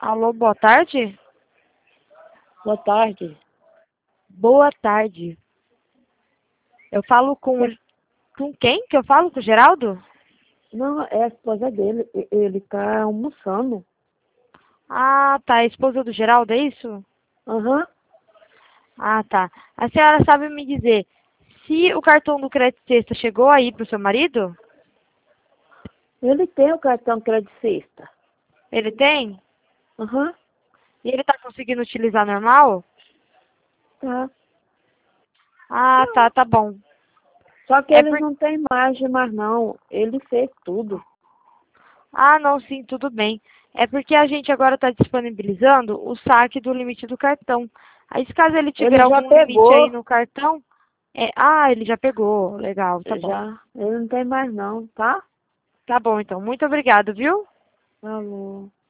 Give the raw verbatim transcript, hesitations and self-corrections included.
Alô, boa tarde? Boa tarde. Boa tarde. Eu falo com... Com quem que eu falo? Com o Geraldo? Não, é a esposa dele. E- Ele tá almoçando. Ah, tá. A esposa do Geraldo, é isso? Aham. Ah, tá. A senhora sabe me dizer se o cartão do crédito sexta chegou aí pro seu marido? Ele tem o cartão crédito sexta. Ele tem? Aham. E ele tá conseguindo utilizar normal? Tá. Ah, tá, tá bom. Só que É eles por... não têm margem mais não. Ele fez tudo. Ah, não, sim, tudo bem. É porque a gente agora está disponibilizando o saque do limite do cartão. Aí, se caso ele tiver Ele já algum limite aí pegou. no cartão, é... Ah, ele já pegou. Legal, tá bom. Já. Ele não tem mais não, tá? Tá bom, então. Muito obrigado, viu? Falou.